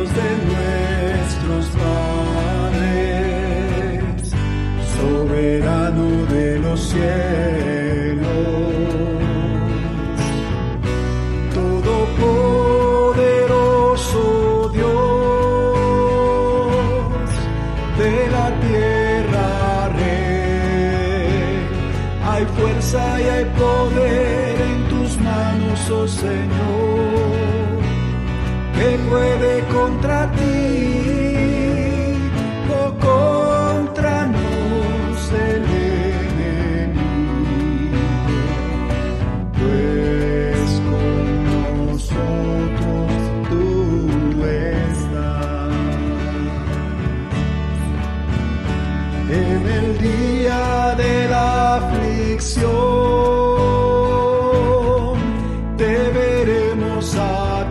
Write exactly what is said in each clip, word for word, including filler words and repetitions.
Dios de nuestros padres, soberano de los cielos, todopoderoso Dios de la tierra, Rey. Hay fuerza y hay poder en tus manos, oh Señor. ¿Qué puede contra ti o contra nos el enemigo? Pues con nosotros tú estás. En el día de la aflicción te veremos a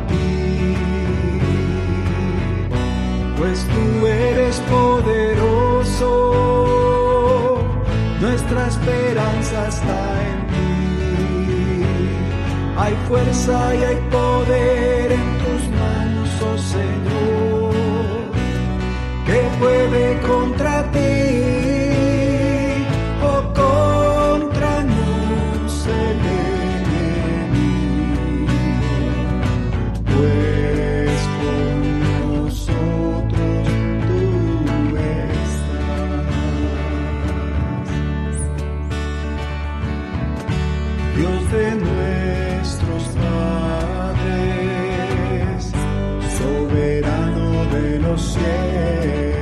pues tú eres poderoso, nuestra esperanza está en ti. Hay fuerza y hay poder en tus manos, oh Señor. ¿Qué puede contra ti o contra nos el enemigo? Pues con nosotros tú estás. Dios de nuestros padres, soberano de los cielos,